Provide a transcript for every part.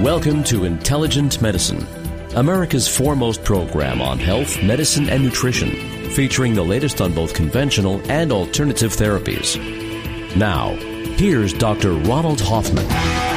Welcome to Intelligent Medicine, America's foremost program on health, medicine, and nutrition, featuring the latest on both conventional and alternative therapies. Now, here's Dr. Ronald Hoffman.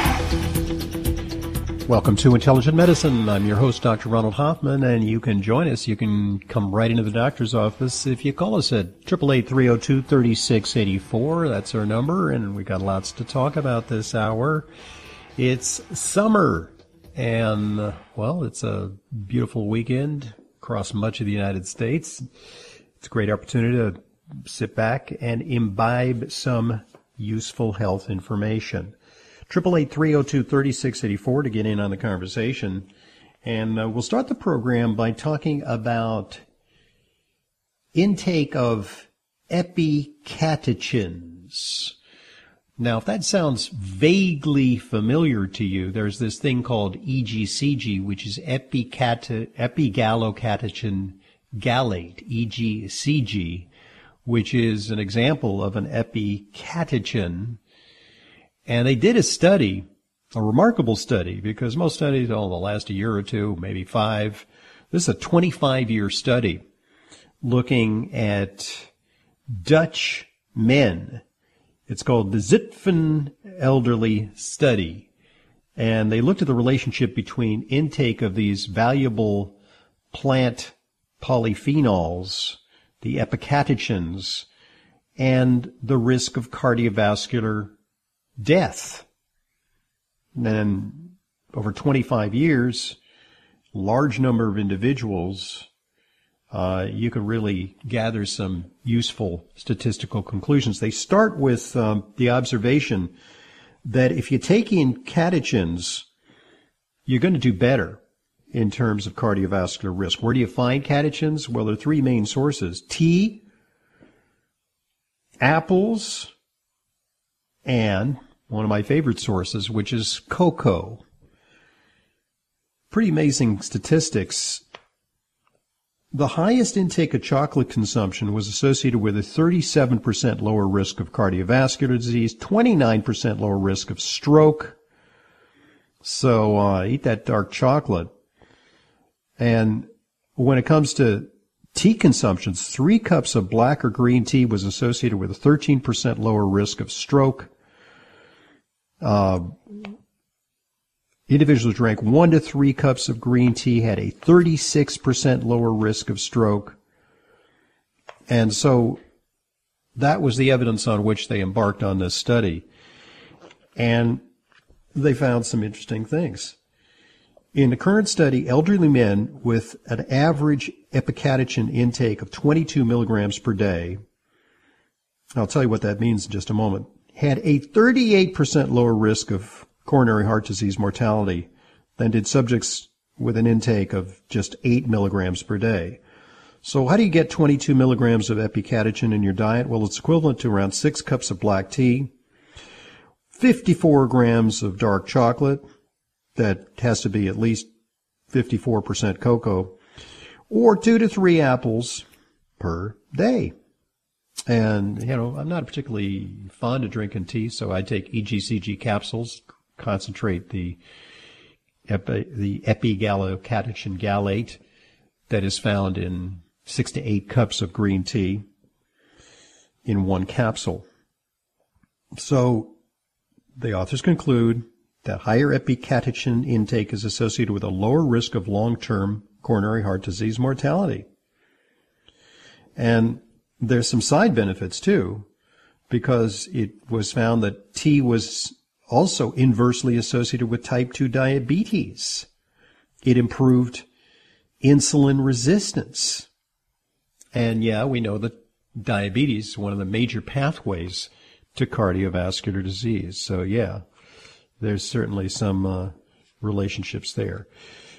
Welcome to Intelligent Medicine. I'm your host, Dr. Ronald Hoffman, and you can join us. You can come right into the doctor's office if you call us at 888-302-3684. That's our number, and we got lots to talk about this hour. It's summer, and, well, it's a beautiful weekend across much of the United States. It's a great opportunity to sit back and imbibe some useful health information. 888-302-3684 to get in on the conversation. And we'll start the program by talking about intake of epicatechins. Now, if that sounds vaguely familiar to you, there's this thing called EGCG, which is epigallocatechin gallate, EGCG, which is an example of an epicatechin. And they did a study, a remarkable study, because most studies only last a year or two, maybe 5. This is a 25-year study looking at Dutch men. It's called the Zutphen Elderly Study. And they looked at the relationship between intake of these valuable plant polyphenols, the epicatechins, and the risk of cardiovascular death. And then over 25 years, large number of individuals, you can really gather some useful statistical conclusions. They start with the observation that if you take in catechins, you're going to do better in terms of cardiovascular risk. Where do you find catechins? Well, there are 3 main sources: tea, apples, and one of my favorite sources, which is cocoa. Pretty amazing statistics. The highest intake of chocolate consumption was associated with a 37% lower risk of cardiovascular disease, 29% lower risk of stroke. So eat that dark chocolate. And when it comes to tea consumption, 3 cups of black or green tea was associated with a 13% lower risk of stroke. Individuals who drank 1 to 3 cups of green tea had a 36% lower risk of stroke. And so that was the evidence on which they embarked on this study. And they found some interesting things. In the current study, elderly men with an average epicatechin intake of 22 milligrams per day, I'll tell you what that means in just a moment, had a 38% lower risk of coronary heart disease mortality than did subjects with an intake of just 8 milligrams per day. So how do you get 22 milligrams of epicatechin in your diet? Well, it's equivalent to around 6 cups of black tea, 54 grams of dark chocolate, that has to be at least 54% cocoa, or 2 to 3 apples per day. And, I'm not particularly fond of drinking tea, so I take EGCG capsules, concentrate the epigallocatechin gallate that is found in 6 to 8 cups of green tea in 1 capsule. So the authors conclude that higher epicatechin intake is associated with a lower risk of long-term coronary heart disease mortality. And there's some side benefits, too, because it was found that tea was also inversely associated with type 2 diabetes. It improved insulin resistance. And, yeah, we know that diabetes is one of the major pathways to cardiovascular disease. So, yeah, there's certainly some relationships there.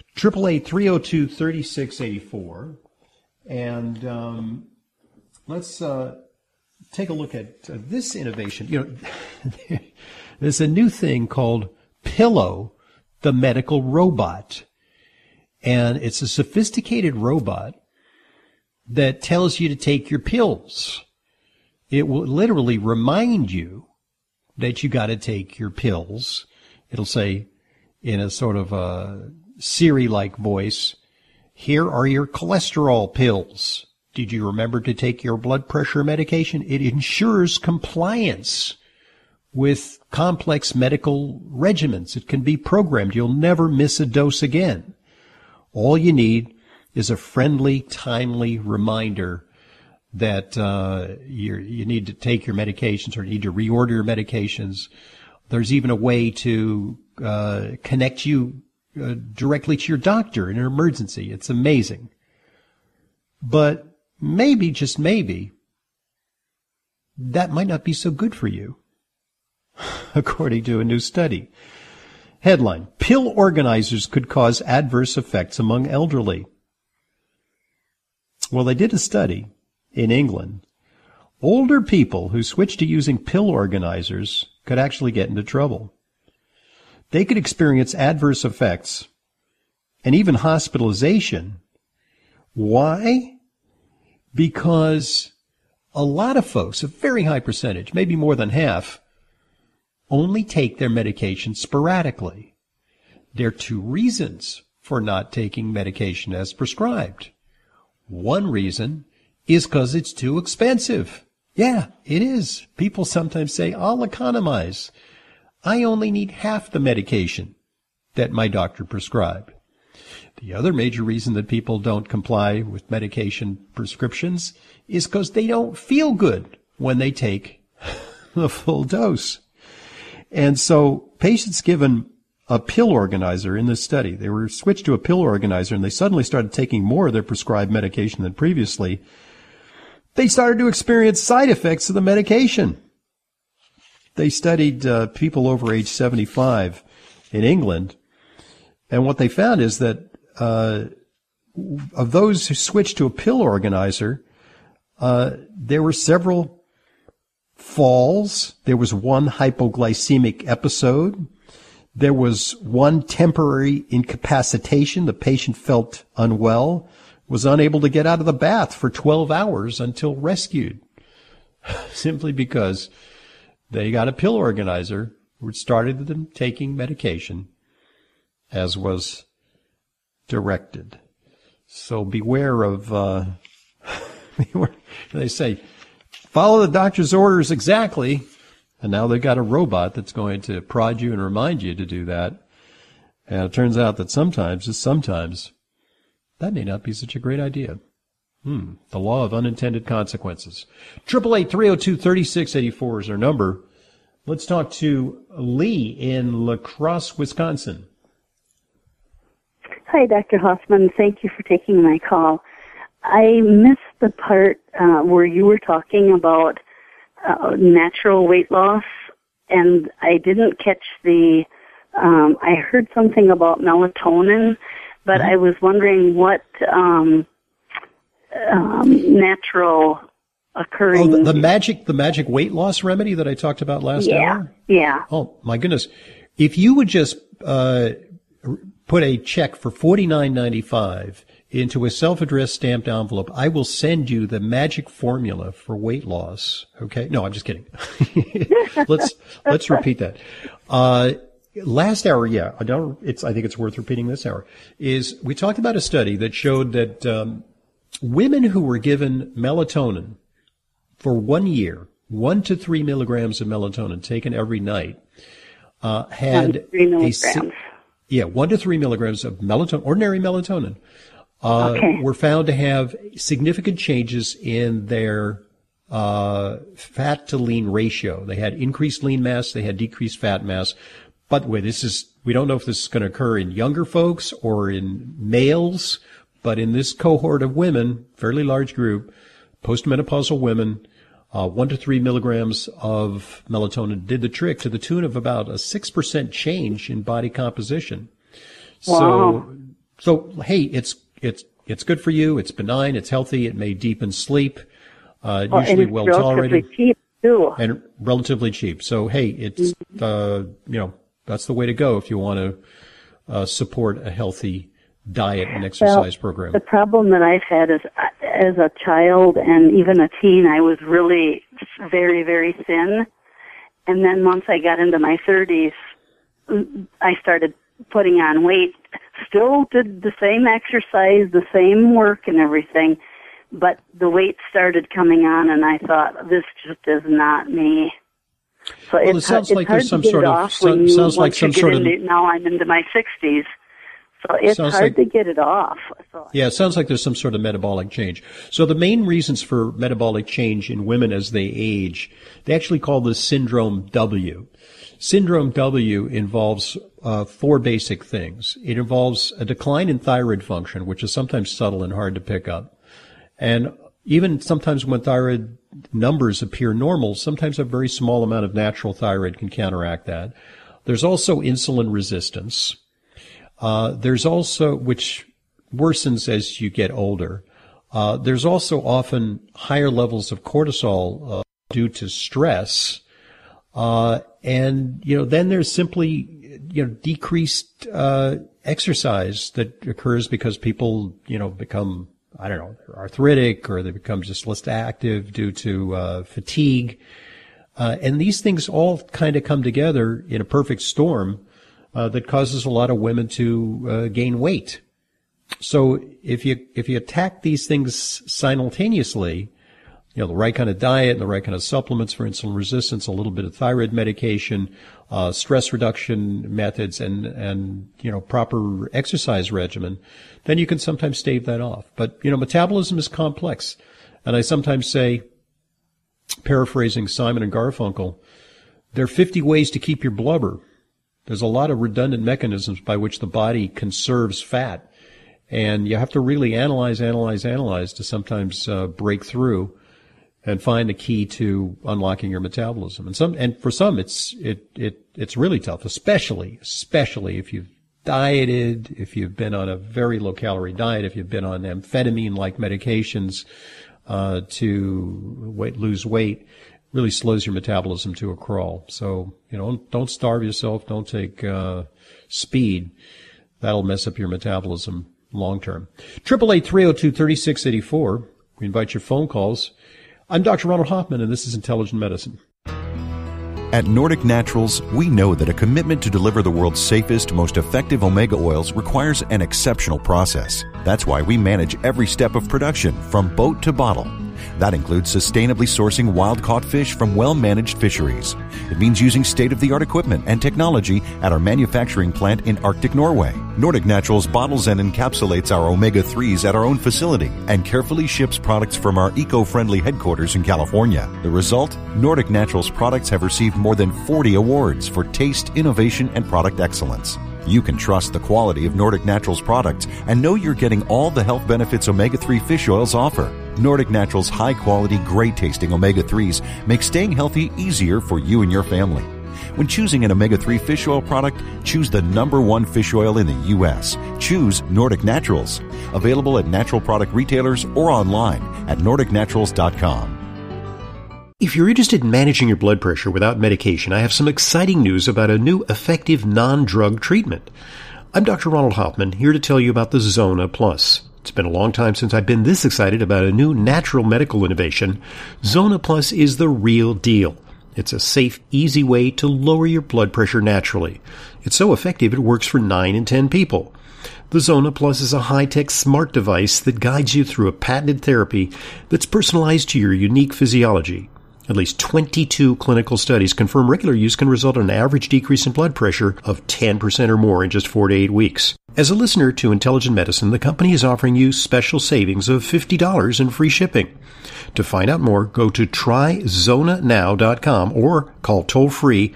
888-302-3684. And let's take a look at this innovation. There's a new thing called Pillow, the medical robot. And it's a sophisticated robot that tells you to take your pills. It will literally remind you that you got to take your pills. It'll say, in a sort of a Siri-like voice, "Here are your cholesterol pills. Did you remember to take your blood pressure medication?" It ensures compliance with complex medical regimens. It can be programmed. You'll never miss a dose again. All you need is a friendly, timely reminder that you need to take your medications or need to reorder your medications. There's even a way to connect you directly to your doctor in an emergency. It's amazing. But maybe, just maybe, that might not be so good for you, according to a new study. Headline: Pill organizers could cause adverse effects among elderly. Well, they did a study in England. Older people who switched to using pill organizers could actually get into trouble. They could experience adverse effects and even hospitalization. Why? Because a lot of folks, a very high percentage, maybe more than half, only take their medication sporadically. There are two reasons for not taking medication as prescribed. One reason is because it's too expensive. Yeah, it is. People sometimes say, "I'll economize. I only need half the medication that my doctor prescribed." The other major reason that people don't comply with medication prescriptions is because they don't feel good when they take the full dose. And so patients given a pill organizer in this study, they were switched to a pill organizer and they suddenly started taking more of their prescribed medication than previously. They started to experience side effects of the medication. They studied people over age 75 in England, and what they found is that of those who switched to a pill organizer, there were several falls. There was one hypoglycemic episode. There was one temporary incapacitation. The patient felt unwell, was unable to get out of the bath for 12 hours until rescued, simply because they got a pill organizer which started them taking medication as was directed. So beware of, they say, follow the doctor's orders exactly. And now they've got a robot that's going to prod you and remind you to do that. And it turns out that sometimes, that may not be such a great idea. The law of unintended consequences. 888-302-3684 is our number. Let's talk to Lee in La Crosse, Wisconsin. Hi, Dr. Hoffman. Thank you for taking my call. I missed the part where you were talking about natural weight loss, and I didn't catch I heard something about melatonin, but I was wondering what natural occurring... Oh, the magic weight loss remedy that I talked about last hour? Yeah. Oh, my goodness. If you would just put a check for $49.95 into a self-addressed stamped envelope, I will send you the magic formula for weight loss. Okay? No, I'm just kidding. Let's repeat that. Last hour, I think it's worth repeating this hour, is we talked about a study that showed that women who were given melatonin for 1 year, 1 to 3 milligrams of melatonin taken every night, had 3 milligrams. 1 to 3 milligrams of melatonin, ordinary melatonin, were found to have significant changes in their fat to lean ratio. They had increased lean mass, they had decreased fat mass. By the way, we don't know if this is going to occur in younger folks or in males, but in this cohort of women, fairly large group, postmenopausal women, 1 to 3 milligrams of melatonin did the trick to the tune of about a 6% change in body composition. Wow. So hey, it's good for you. It's benign. It's healthy. It may deepen sleep. Usually well tolerated. Relatively cheap too. And relatively cheap. So hey, it's that's the way to go if you want to support a healthy diet and exercise program. The problem that I've had is, as a child and even a teen, I was really very, very thin. And then once I got into my 30s, I started putting on weight, still did the same exercise, the same work and everything, but the weight started coming on, and I thought, this just is not me. So well, it sounds like there's some sort of, now I'm into my 60s. So it's hard to get it off. So. Yeah, it sounds like there's some sort of metabolic change. So the main reasons for metabolic change in women as they age, they actually call this Syndrome W. Syndrome W involves 4 basic things. It involves a decline in thyroid function, which is sometimes subtle and hard to pick up. And even sometimes when thyroid numbers appear normal, sometimes a very small amount of natural thyroid can counteract that. There's also insulin resistance. There's also, which worsens as you get older. There's also often higher levels of cortisol due to stress. And, then there's simply, decreased exercise that occurs because people, become, arthritic, or they become just less active due to fatigue. And these things all kind of come together in a perfect storm that causes a lot of women to gain weight. So if you attack these things simultaneously, the right kind of diet and the right kind of supplements for insulin resistance, a little bit of thyroid medication, stress reduction methods, and proper exercise regimen, then you can sometimes stave that off. But metabolism is complex, and I sometimes say, paraphrasing Simon and Garfunkel, there are 50 ways to keep your blubber. There's a lot of redundant mechanisms by which the body conserves fat, and you have to really analyze to sometimes break through and find the key to unlocking your metabolism. And for some, it's really tough, especially if you've dieted, if you've been on a very low calorie diet, if you've been on amphetamine-like medications to lose weight. Really slows your metabolism to a crawl. So, don't starve yourself. Don't take speed. That'll mess up your metabolism long term. 888-302-3684. We invite your phone calls. I'm Dr. Ronald Hoffman, and this is Intelligent Medicine. At Nordic Naturals, we know that a commitment to deliver the world's safest, most effective omega oils requires an exceptional process. That's why we manage every step of production, from boat to bottle. That includes sustainably sourcing wild-caught fish from well-managed fisheries. It means using state-of-the-art equipment and technology at our manufacturing plant in Arctic Norway. Nordic Naturals bottles and encapsulates our omega-3s at our own facility and carefully ships products from our eco-friendly headquarters in California. The result? Nordic Naturals products have received more than 40 awards for taste, innovation, and product excellence. You can trust the quality of Nordic Naturals products and know you're getting all the health benefits omega-3 fish oils offer. Nordic Naturals' high-quality, great-tasting omega-3s make staying healthy easier for you and your family. When choosing an omega-3 fish oil product, choose the #1 fish oil in the U.S. Choose Nordic Naturals. Available at natural product retailers or online at NordicNaturals.com. If you're interested in managing your blood pressure without medication, I have some exciting news about a new effective non-drug treatment. I'm Dr. Ronald Hoffman, here to tell you about the Zona Plus. It's been a long time since I've been this excited about a new natural medical innovation. Zona Plus is the real deal. It's a safe, easy way to lower your blood pressure naturally. It's so effective it works for 9 in 10 people. The Zona Plus is a high-tech smart device that guides you through a patented therapy that's personalized to your unique physiology. At least 22 clinical studies confirm regular use can result in an average decrease in blood pressure of 10% or more in just 4 to 8 weeks. As a listener to Intelligent Medicine, the company is offering you special savings of $50 and free shipping. To find out more, go to tryzonanow.com or call toll-free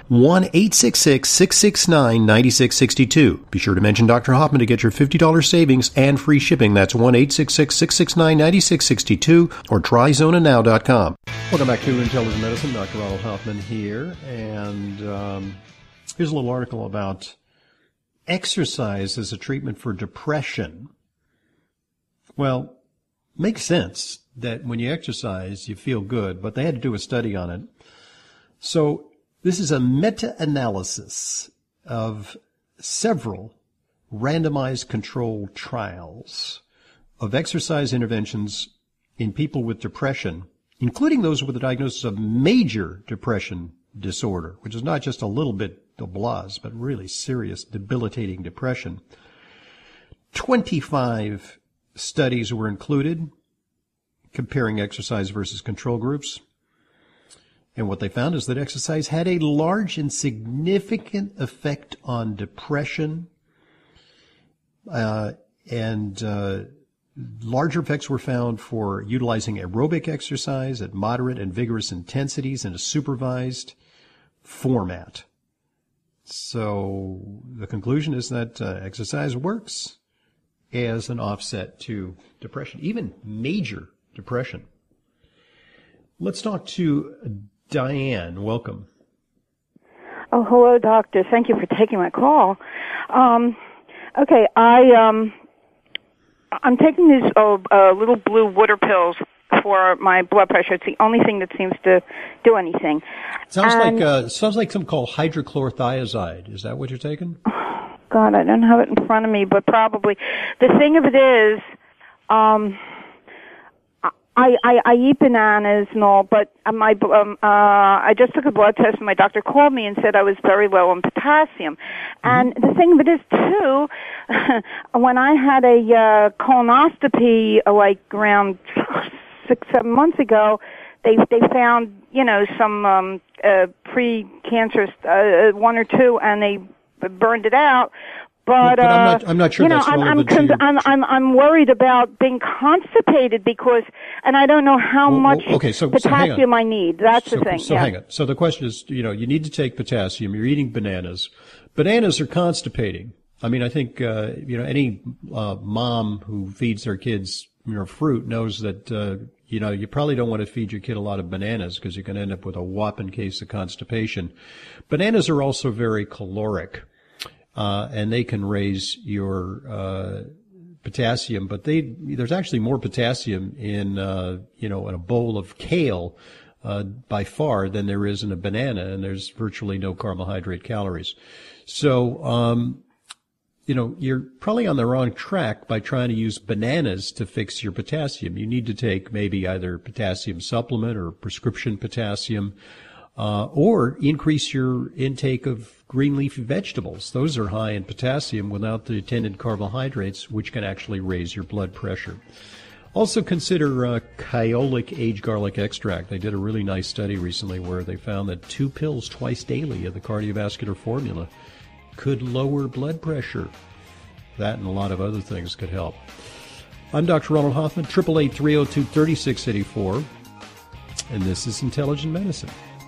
1-866-669-9662. Be sure to mention Dr. Hoffman to get your $50 savings and free shipping. That's 1-866-669-9662 or tryzonanow.com. Welcome back to Intelligent Medicine. Dr. Ronald Hoffman here. And here's a little article about exercise as a treatment for depression. Well, makes sense that when you exercise, you feel good, but they had to do a study on it. So this is a meta-analysis of several randomized controlled trials of exercise interventions in people with depression, including those with a diagnosis of major depression disorder, which is not just a little bit blahs, but really serious, debilitating depression. 25 studies were included comparing exercise versus control groups. And what they found is that exercise had a large and significant effect on depression, and larger effects were found for utilizing aerobic exercise at moderate and vigorous intensities in a supervised format. So the conclusion is that exercise works as an offset to depression, even major depression. Let's talk to Diane. Welcome. Oh, hello, doctor. Thank you for taking my call. Okay, I'm taking these little blue water pills for my blood pressure. It's the only thing that seems to do anything. Sounds like something called hydrochlorothiazide. Is that what you're taking? God, I don't have it in front of me, but probably. The thing of it is, I eat bananas and all, but I just took a blood test and my doctor called me and said I was very low in potassium. And the thing of it is too, when I had a colonoscopy like around 6-7 months ago, they found some pre-cancerous 1 or 2, and they burned it out. But I'm not sure that's relevant to you. I'm worried about being constipated because, and I don't know how much potassium I need. That's the thing. So hang on. So the question is, you need to take potassium. You're eating bananas. Bananas are constipating. I mean, I think any mom who feeds their kids fruit knows that you probably don't want to feed your kid a lot of bananas because you can end up with a whopping case of constipation. Bananas are also very caloric. And they can raise your potassium, but there's actually more potassium in in a bowl of kale by far than there is in a banana, and there's virtually no carbohydrate calories. So you're probably on the wrong track by trying to use bananas to fix your potassium. You need to take maybe either potassium supplement or prescription potassium, or increase your intake of green leafy vegetables. Those are high in potassium without the attendant carbohydrates, which can actually raise your blood pressure. Also consider Kyolic aged garlic extract. They did a really nice study recently where they found that 2 pills twice daily of the cardiovascular formula could lower blood pressure. That and a lot of other things could help. I'm Dr. Ronald Hoffman, 888-302-3684, and this is Intelligent Medicine.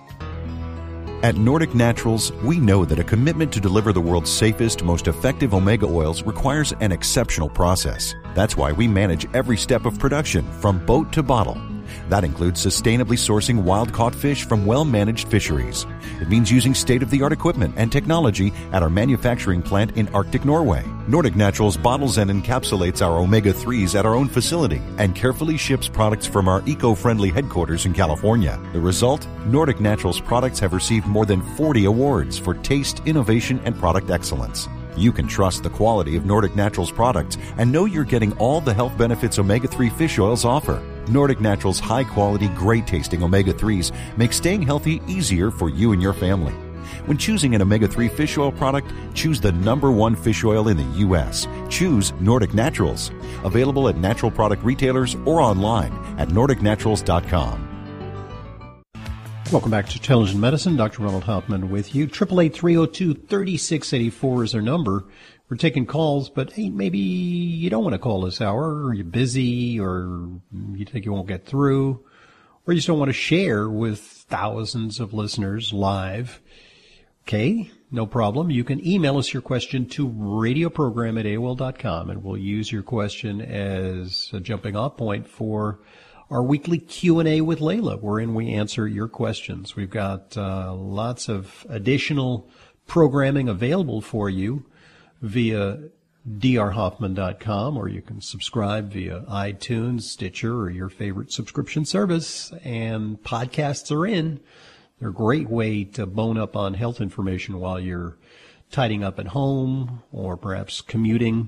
At Nordic Naturals, we know that a commitment to deliver the world's safest, most effective omega oils requires an exceptional process. That's why we manage every step of production, from boat to bottle. That includes sustainably sourcing wild-caught fish from well-managed fisheries. It means using state-of-the-art equipment and technology at our manufacturing plant in Arctic Norway. Nordic Naturals bottles and encapsulates our omega-3s at our own facility and carefully ships products from our eco-friendly headquarters in California. The result? Nordic Naturals products have received more than 40 awards for taste, innovation, and product excellence. You can trust the quality of Nordic Naturals products and know you're getting all the health benefits omega-3 fish oils offer. Nordic Naturals' high-quality, great-tasting omega-3s make staying healthy easier for you and your family. When choosing an omega-3 fish oil product, choose the #1 fish oil in the U.S. Choose Nordic Naturals. Available at natural product retailers or online at NordicNaturals.com. Welcome back to Intelligent Medicine. Dr. Ronald Hoffman with you. 888-302-3684 is our number. We're taking calls, but hey, maybe you don't want to call this hour, or you're busy, or you think you won't get through, or you just don't want to share with thousands of listeners live. Okay, no problem. You can email us your question to radioprogram@AOL.com, and we'll use your question as a jumping off point for our weekly Q&A with Layla, wherein we answer your questions. We've got lots of additional programming available for you via drhoffman.com, or you can subscribe via iTunes, Stitcher, or your favorite subscription service. And podcasts are in. They're a great way to bone up on health information while you're tidying up at home or perhaps commuting.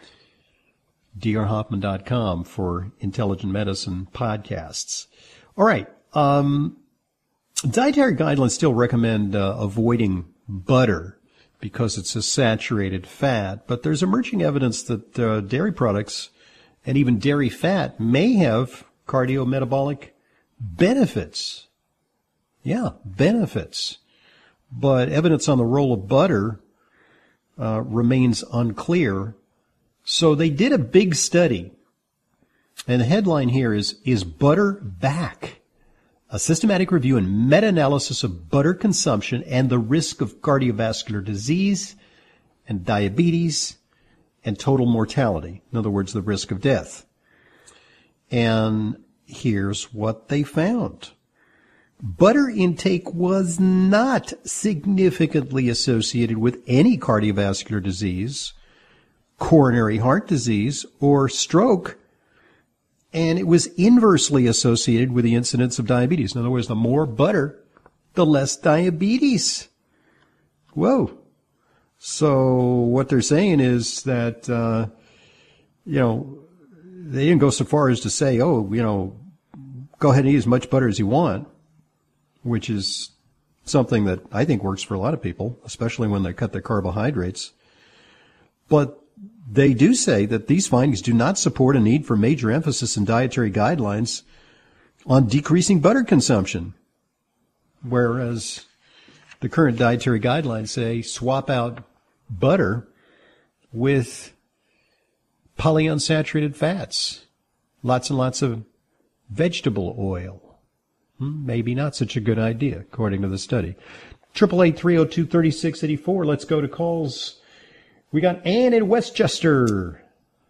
drhoffman.com for Intelligent Medicine podcasts. All right. Dietary guidelines still recommend avoiding butter because it's a saturated fat. But there's emerging evidence that dairy products and even dairy fat may have cardiometabolic benefits. Yeah, benefits. But evidence on the role of butter remains unclear. So they did a big study. And the headline here is Butter Back? A systematic review and meta-analysis of butter consumption and the risk of cardiovascular disease and diabetes and total mortality. In other words, the risk of death. And here's what they found. Butter intake was not significantly associated with any cardiovascular disease, coronary heart disease, or stroke, and it was inversely associated with the incidence of diabetes. In other words, the more butter, the less diabetes. Whoa. So what they're saying is that, they didn't go so far as to say, go ahead and eat as much butter as you want, which is something that I think works for a lot of people, especially when they cut their carbohydrates. But they do say that these findings do not support a need for major emphasis in dietary guidelines on decreasing butter consumption, whereas the current dietary guidelines say swap out butter with polyunsaturated fats, lots and lots of vegetable oil. Maybe not such a good idea, according to the study. 888-302-3684. Let's go to calls. We got Ann in Westchester.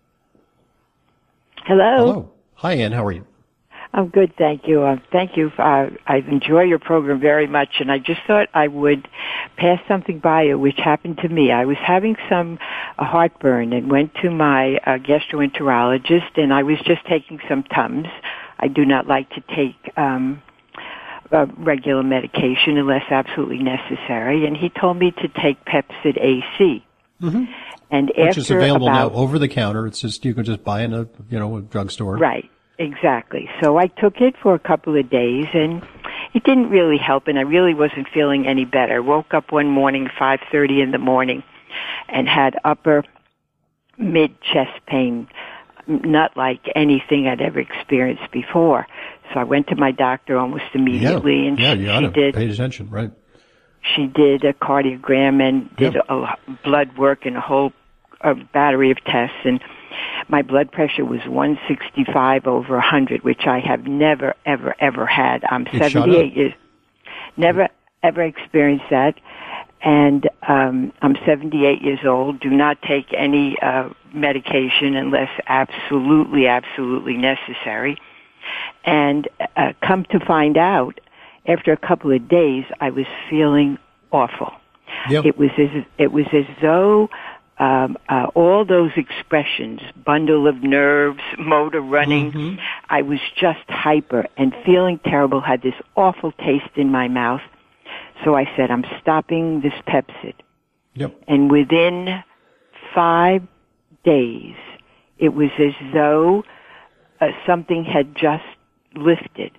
Hello. Hi, Ann. How are you? I'm good, thank you. Thank you. I enjoy your program very much, and I just thought I would pass something by you, which happened to me. I was having some heartburn and went to my gastroenterologist, and I was just taking some Tums. I do not like to take regular medication unless absolutely necessary, and he told me to take Pepcid AC. Mm-hmm. And which is available now over the counter. It's just you can just buy in a drugstore. Right, exactly. So I took it for a couple of days, and it didn't really help, and I really wasn't feeling any better. Woke up one morning, 5:30 in the morning, and had upper mid-chest pain, not like anything I'd ever experienced before. So I went to my doctor almost immediately, and she did. Pay attention, right? She did a cardiogram and did a blood work and a whole battery of tests, and my blood pressure was 165 over 100, which I have never, ever, ever had. I'm 78 years, never, ever experienced that, and I'm 78 years old. Do not take any medication unless absolutely, absolutely necessary. And come to find out, after a couple of days, I was feeling awful. Yep. It was as though all those expressions, bundle of nerves, motor running, I was just hyper and feeling terrible, had this awful taste in my mouth. So I said, I'm stopping this Pepcid. Yep. And within 5 days, it was as though something had just lifted.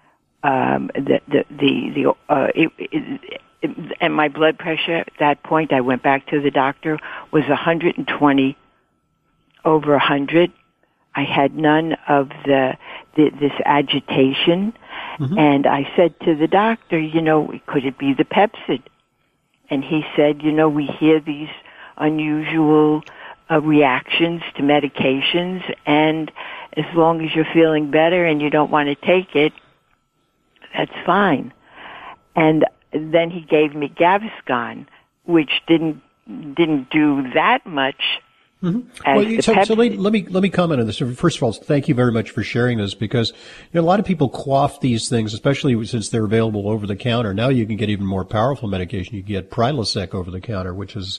And my blood pressure at that point, I went back to the doctor, was 120 over 100. I had none of this agitation. Mm-hmm. And I said to the doctor, could it be the Pepcid? And he said, we hear these unusual reactions to medications, and as long as you're feeling better and you don't want to take it, that's fine. And then he gave me Gaviscon, which didn't do that much. Mm-hmm. So let me comment on this. First of all, thank you very much for sharing this, because a lot of people quaff these things, especially since they're available over the counter. Now you can get even more powerful medication. You can get Prilosec over the counter, which is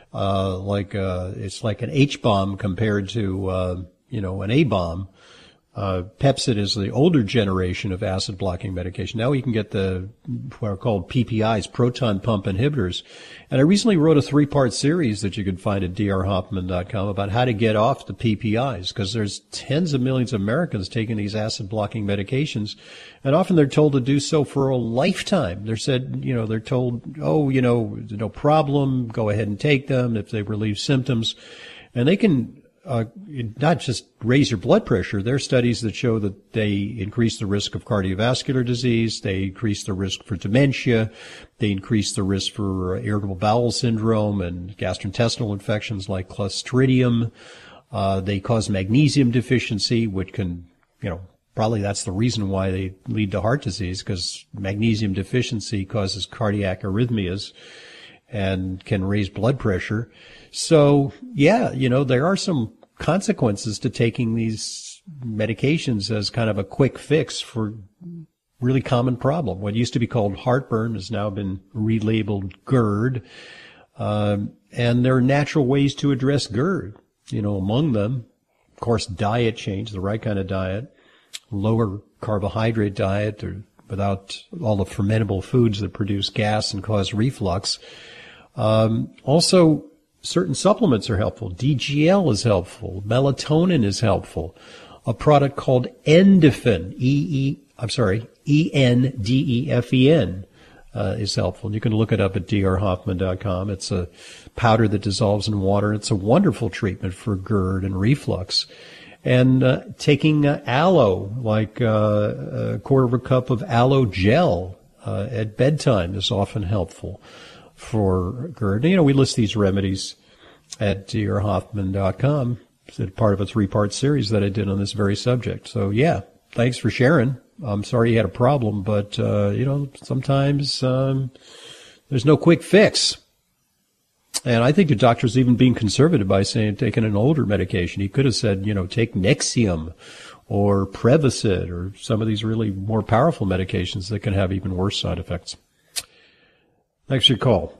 it's like an H-bomb compared to an A-bomb. Pepcid is the older generation of acid-blocking medication. Now you can get what are called PPIs, proton pump inhibitors. And I recently wrote a 3-part series that you can find at drhoffman.com about how to get off the PPIs, because there's tens of millions of Americans taking these acid-blocking medications, and often they're told to do so for a lifetime. They're told, no problem, go ahead and take them if they relieve symptoms. And they can not just raise your blood pressure. There are studies that show that they increase the risk of cardiovascular disease, they increase the risk for dementia, they increase the risk for irritable bowel syndrome and gastrointestinal infections like Clostridium. They cause magnesium deficiency, which can, probably that's the reason why they lead to heart disease, because magnesium deficiency causes cardiac arrhythmias and can raise blood pressure. So, there are some consequences to taking these medications as kind of a quick fix for really common problem. What used to be called heartburn has now been relabeled GERD. And there are natural ways to address GERD. Among them, of course, diet change, the right kind of diet, lower carbohydrate diet without all the fermentable foods that produce gas and cause reflux. Also, certain supplements are helpful. DGL is helpful. Melatonin is helpful. A product called Endefen, ENDEFEN, is helpful. You can look it up at drhoffman.com. It's a powder that dissolves in water. It's a wonderful treatment for GERD and reflux. And taking aloe, like a quarter of a cup of aloe gel at bedtime is often helpful for GERD. We list these remedies at drhoffman.com. It's part of a 3-part series that I did on this very subject. So, thanks for sharing. I'm sorry you had a problem, but, sometimes there's no quick fix. And I think the doctor's even being conservative by saying taking an older medication. He could have said, take Nexium or Prevacid or some of these really more powerful medications that can have even worse side effects. Thanks for your call.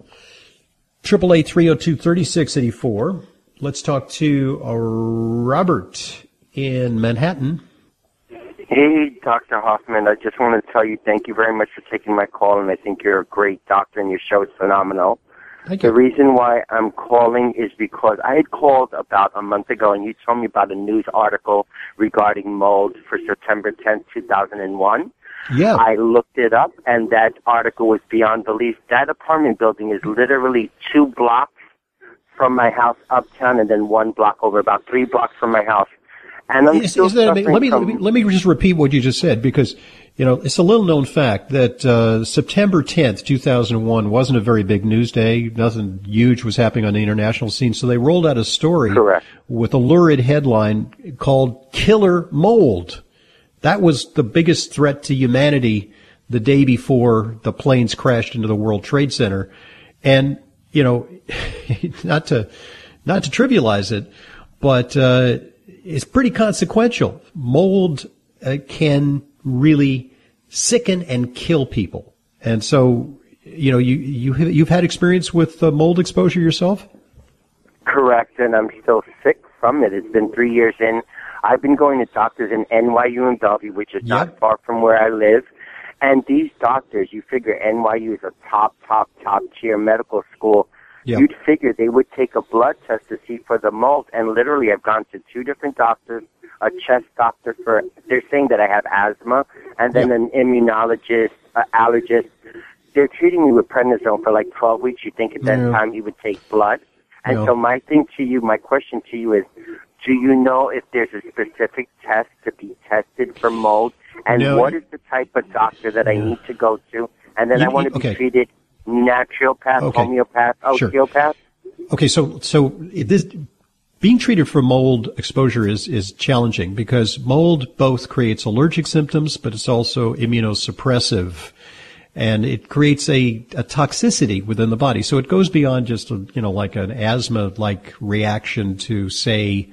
888-302-3684. Let's talk to Robert in Manhattan. Hey, Dr. Hoffman. I just want to tell you thank you very much for taking my call, and I think you're a great doctor, and your show is phenomenal. Thank you. The reason why I'm calling is because I had called about a month ago, and you told me about a news article regarding mold for September 10th, 2001. Yeah. I looked it up, and that article was beyond belief. That apartment building is literally 2 blocks from my house uptown, and then 1 block over, about 3 blocks from my house. And I'm still suffering let me just repeat what you just said, because it's a little known fact that September 10th, 2001 wasn't a very big news day. Nothing huge was happening on the international scene. So they rolled out a story with a lurid headline called Killer Mold. That was the biggest threat to humanity the day before the planes crashed into the World Trade Center. And, not to trivialize it, but it's pretty consequential. Mold can really sicken and kill people. And so, you've had experience with mold exposure yourself? Correct, and I'm still sick from it. It's been 3 years in. I've been going to doctors in NYU and Bellevue, which is not far from where I live. And these doctors, you figure NYU is a top tier medical school. Yep. You'd figure they would take a blood test to see for the mold. And literally, I've gone to 2 different doctors, a chest doctor they're saying that I have asthma, and then an immunologist, allergist. They're treating me with prednisone for like 12 weeks. You think at that time he would take blood. And so my question to you is, do you know if there's a specific test to be tested for mold? And what is the type of doctor that I need to go to? And then I want to be treated naturopath, homeopath, osteopath? Okay, so this being treated for mold exposure is challenging, because mold both creates allergic symptoms, but it's also immunosuppressive. And it creates a toxicity within the body. So it goes beyond just, like an asthma-like reaction to, say,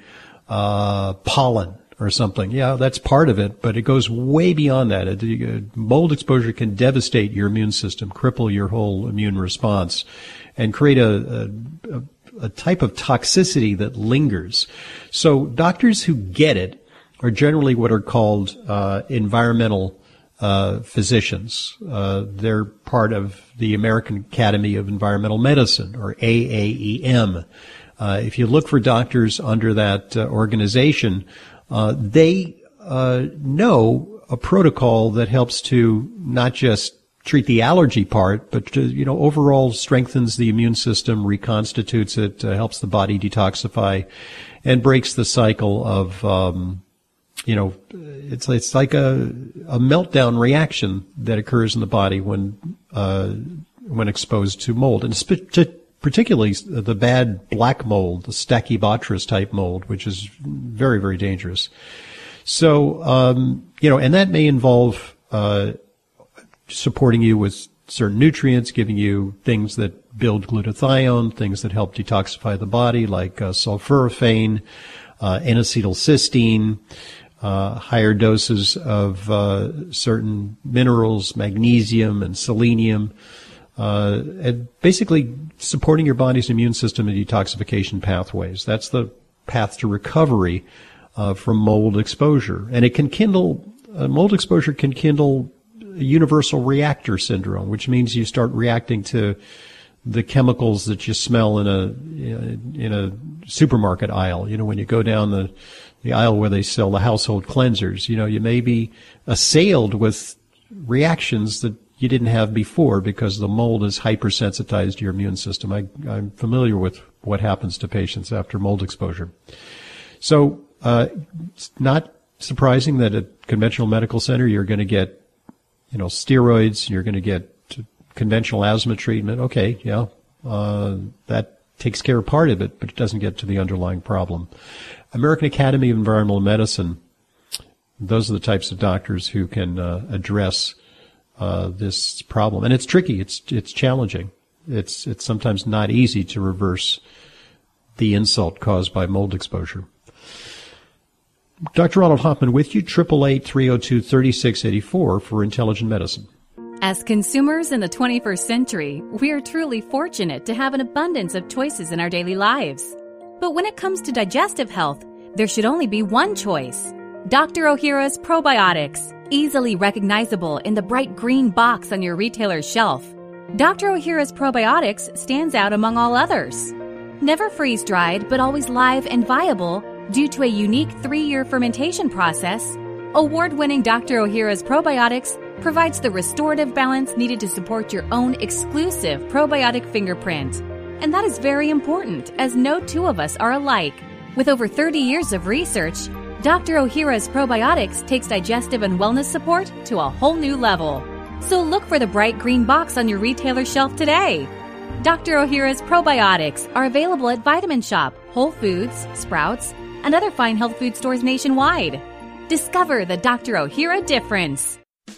pollen or something. Yeah, that's part of it, but it goes way beyond that. Mold exposure can devastate your immune system, cripple your whole immune response, and create a type of toxicity that lingers. So doctors who get it are generally what are called environmental physicians. They're part of the American Academy of Environmental Medicine, or AAEM. If you look for doctors under that organization, they know a protocol that helps to not just treat the allergy part, but overall strengthens the immune system, reconstitutes it, helps the body detoxify, and breaks the cycle of it's like a meltdown reaction that occurs in the body when exposed to mold, and particularly the bad black mold, the Stachybotrys type mold, which is very, very dangerous. So, and that may involve supporting you with certain nutrients, giving you things that build glutathione, things that help detoxify the body, like sulforaphane, N-acetylcysteine, higher doses of certain minerals, magnesium and selenium, and basically supporting your body's immune system and detoxification pathways. That's the path to recovery from mold exposure. And it can mold exposure can kindle a universal reactor syndrome, which means you start reacting to the chemicals that you smell in a supermarket aisle. When you go down the aisle where they sell the household cleansers, you may be assailed with reactions that you didn't have before because the mold is hypersensitized your immune system. I'm familiar with what happens to patients after mold exposure. So, it's not surprising that at conventional medical center you're going to get, steroids, you're going to get conventional asthma treatment. Okay, yeah, that takes care of part of it, but it doesn't get to the underlying problem. American Academy of Environmental Medicine, those are the types of doctors who can address this problem. And it's tricky. It's challenging. It's sometimes not easy to reverse the insult caused by mold exposure. Dr. Ronald Hoffman with you, 888-302-3684 for Intelligent Medicine. As consumers in the 21st century, we are truly fortunate to have an abundance of choices in our daily lives. But when it comes to digestive health, there should only be one choice. Dr. Ohhira's Probiotics, easily recognizable in the bright green box on your retailer's shelf. Dr. Ohhira's Probiotics stands out among all others. Never freeze-dried, but always live and viable due to a unique 3-year fermentation process, award-winning Dr. Ohhira's Probiotics provides the restorative balance needed to support your own exclusive probiotic fingerprint. And that is very important, as no two of us are alike. With over 30 years of research, Dr. Ohhira's Probiotics takes digestive and wellness support to a whole new level. So look for the bright green box on your retailer shelf today. Dr. Ohhira's Probiotics are available at Vitamin Shop, Whole Foods, Sprouts, and other fine health food stores nationwide. Discover the Dr. Ohhira difference.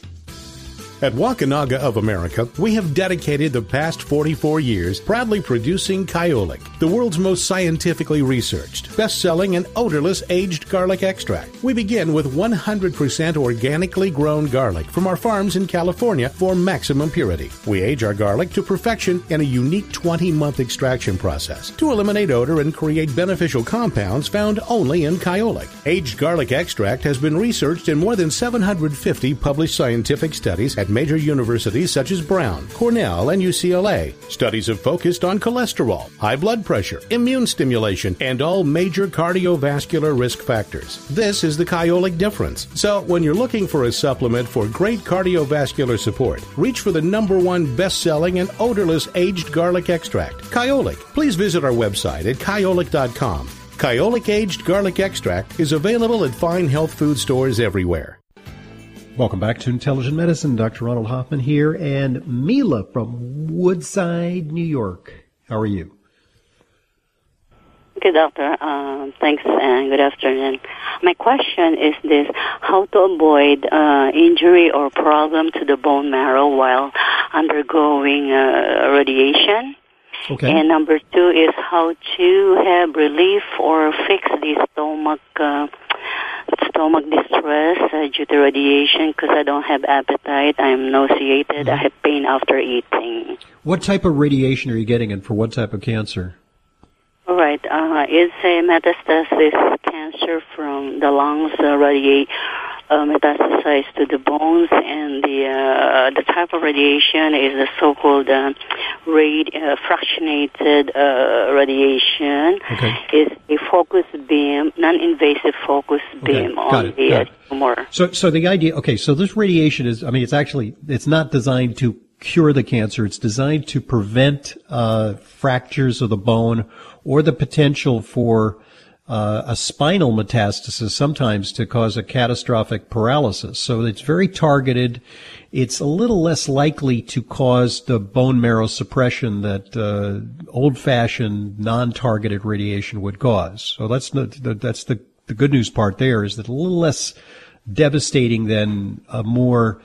At Wakunaga of America, we have dedicated the past 44 years proudly producing Kyolic, the world's most scientifically researched, best-selling, and odorless aged garlic extract. We begin with 100% organically grown garlic from our farms in California for maximum purity. We age our garlic to perfection in a unique 20-month extraction process to eliminate odor and create beneficial compounds found only in Kyolic. Aged garlic extract has been researched in more than 750 published scientific studies at major universities such as Brown, Cornell, and UCLA. Studies have focused on cholesterol, high blood pressure, immune stimulation, and all major cardiovascular risk factors. This is the Kyolic difference. So when you're looking for a supplement for great cardiovascular support, reach for the #1 best-selling and odorless aged garlic extract, Kyolic. Please visit our website at kyolic.com. Kyolic Aged Garlic Extract is available at fine health food stores everywhere. Welcome back to Intelligent Medicine. Dr. Ronald Hoffman here, and Mila from Woodside, New York. How are you? Good, doctor. Thanks and good afternoon. My question is this: how to avoid injury or problem to the bone marrow while undergoing radiation? Okay. And number 2 is how to have relief or fix the stomach distress due to radiation, because I don't have appetite, I'm nauseated, I have pain after eating. What type of radiation are you getting, and for what type of cancer? All right, it's a metastasis cancer cancer from the lungs radiate metastasize to the bones, and the type of radiation is the so-called fractionated radiation. Okay. It's a focused beam, non-invasive focused beam on the tumor. So the idea, so this radiation is, it's not designed to cure the cancer. It's designed to prevent fractures of the bone or the potential for a spinal metastasis, sometimes to cause a catastrophic paralysis. So it's very targeted. It's a little less likely to cause the bone marrow suppression that old-fashioned, non-targeted radiation would cause. So that's the good news part there, is that a little less devastating than a more,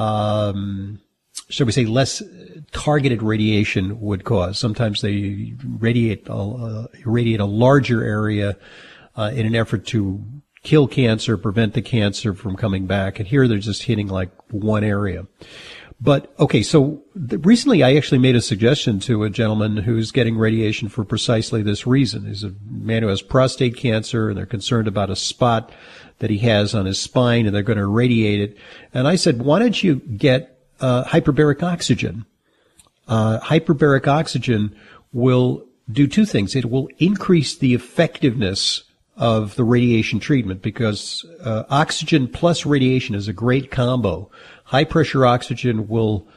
shall we say, less targeted radiation would cause. Sometimes they irradiate a larger area in an effort to kill cancer, prevent the cancer from coming back. And here they're just hitting like one area. But, recently I actually made a suggestion to a gentleman who's getting radiation for precisely this reason. He's a man who has prostate cancer, and they're concerned about a spot that he has on his spine, and they're going to irradiate it. And I said, why don't you get hyperbaric oxygen? Hyperbaric oxygen will do two things. It will increase the effectiveness of the radiation treatment, because oxygen plus radiation is a great combo. High pressure oxygen will,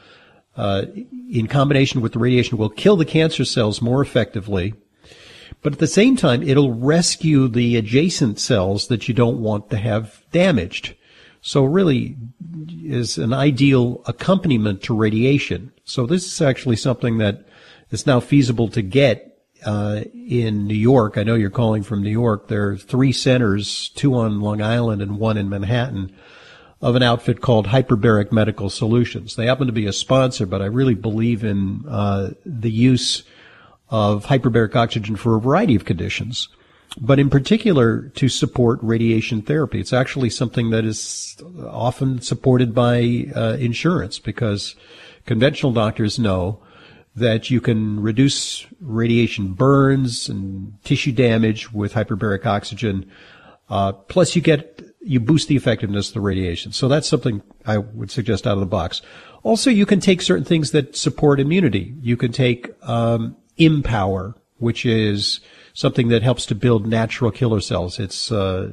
in combination with the radiation, will kill the cancer cells more effectively. But at the same time, it'll rescue the adjacent cells that you don't want to have damaged. So really is an ideal accompaniment to radiation. So this is actually something that is now feasible to get in New York. I know you're calling from New York. There are 3 centers, 2 on Long Island and 1 in Manhattan, of an outfit called Hyperbaric Medical Solutions. They happen to be a sponsor, but I really believe in the use of hyperbaric oxygen for a variety of conditions, but in particular to support radiation therapy. It's actually something that is often supported by insurance, because conventional doctors know that you can reduce radiation burns and tissue damage with hyperbaric oxygen. Plus you boost the effectiveness of the radiation. So that's something I would suggest out of the box. Also, you can take certain things that support immunity. You can take Empower, which is something that helps to build natural killer cells. It's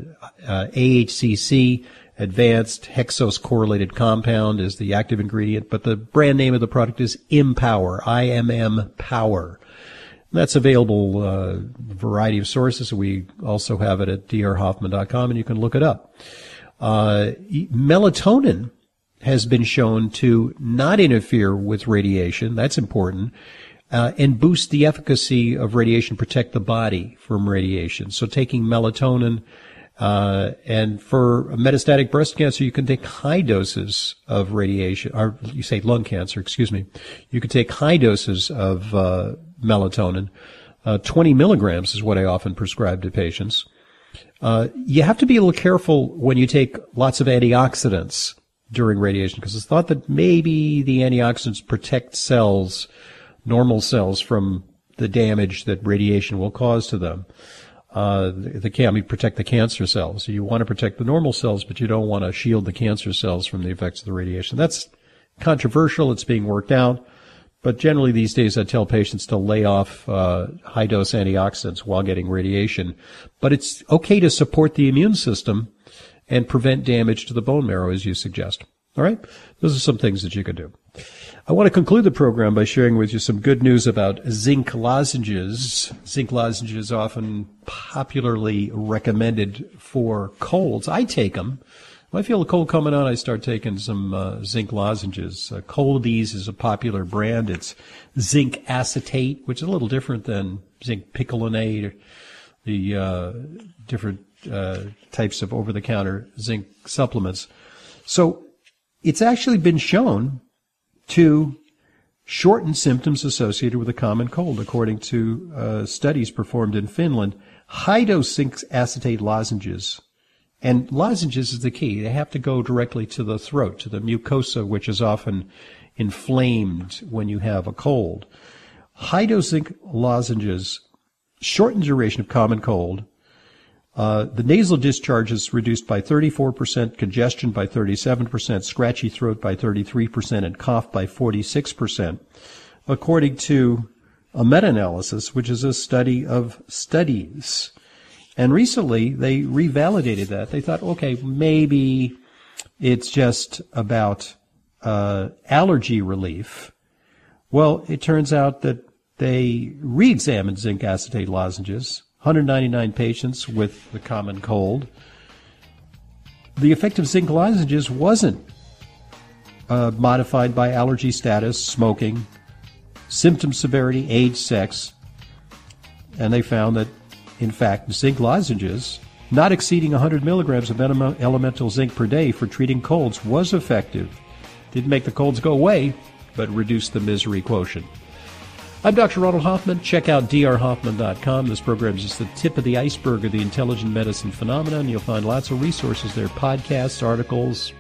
AHCC, advanced hexose correlated compound, is the active ingredient, but the brand name of the product is Empower, IMM Power. That's available a variety of sources. We also have it at drhoffman.com, and you can look it up. Melatonin has been shown to not interfere with radiation. That's important. And boost the efficacy of radiation, protect the body from radiation. So taking melatonin, and for metastatic breast cancer, you can take high doses of radiation, or you say lung cancer, excuse me. You can take high doses of melatonin. 20 milligrams is what I often prescribe to patients. You have to be a little careful when you take lots of antioxidants during radiation, because it's thought that maybe the antioxidants protect cells, normal cells, from the damage that radiation will cause to them. Protect the cancer cells. You want to protect the normal cells, but you don't want to shield the cancer cells from the effects of the radiation. That's controversial. It's being worked out. But generally these days I tell patients to lay off high-dose antioxidants while getting radiation. But it's okay to support the immune system and prevent damage to the bone marrow, as you suggest. All right? Those are some things that you can do. I want to conclude the program by sharing with you some good news about zinc lozenges. Zinc lozenges often popularly recommended for colds. I take them. When I feel a cold coming on, I start taking some zinc lozenges. Cold-Ease is a popular brand. It's zinc acetate, which is a little different than zinc picolinate, the different types of over-the-counter zinc supplements. So it's actually been shown to shorten symptoms associated with a common cold, according to studies performed in Finland. High-dose zinc acetate lozenges, and lozenges is the key. They have to go directly to the throat, to the mucosa, which is often inflamed when you have a cold. High-dose zinc lozenges shorten duration of common cold, The nasal discharge is reduced by 34%, congestion by 37%, scratchy throat by 33%, and cough by 46%, according to a meta-analysis, which is a study of studies. And recently, they revalidated that. They thought, okay, maybe it's just about allergy relief. Well, it turns out that they re-examined zinc acetate lozenges, 199 patients with the common cold. The effect of zinc lozenges wasn't modified by allergy status, smoking, symptom severity, age, sex. And they found that, in fact, zinc lozenges, not exceeding 100 milligrams of elemental zinc per day for treating colds, was effective. Didn't make the colds go away, but reduced the misery quotient. I'm Dr. Ronald Hoffman. Check out drhoffman.com. This program is just the tip of the iceberg of the intelligent medicine phenomenon. You'll find lots of resources there, podcasts, articles,